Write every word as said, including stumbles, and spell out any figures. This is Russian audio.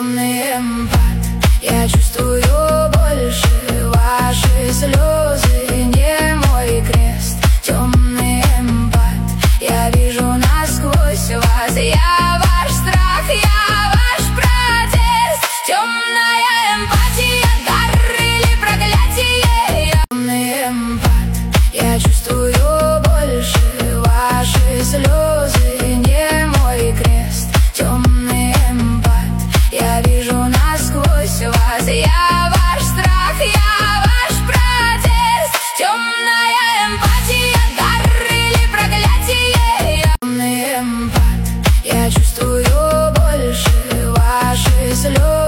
Эмпат, я чувствую больше ваши слезы, не мой крест. Темный эмпат, я вижу насквозь вас. Я ваш страх, я ваш протест. Темная эмпатия, дар или проклятие. Темный эмпат, я чувствую больше ваши слезы, не мой крест. Темный эмпат, я вижу насквозь вас. Я ваш страх, я ваш протест. Темная эмпатия, дар или проклятие. Темный эмпат, я чувствую больше ваши слезы.